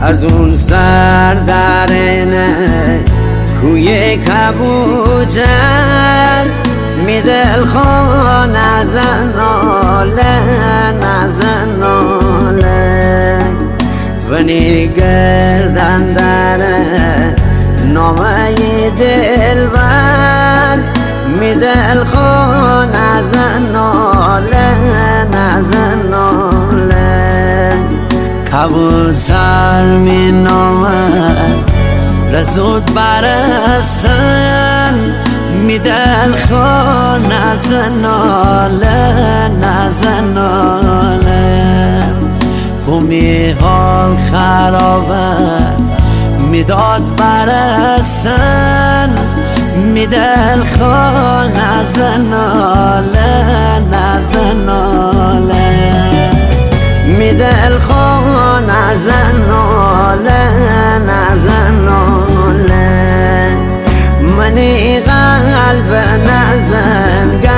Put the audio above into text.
از اون سر درنه کوی کبوتر می دلخواه نزناله ونی گردن داره نامه دلبر می دلخواه نزناله کبوتر می نامه رزود برسن می دلخواه نزناله بومی حال خرابه میداد برسن می دلخواه نزناله می دلخواه نزناله منی قلب نزن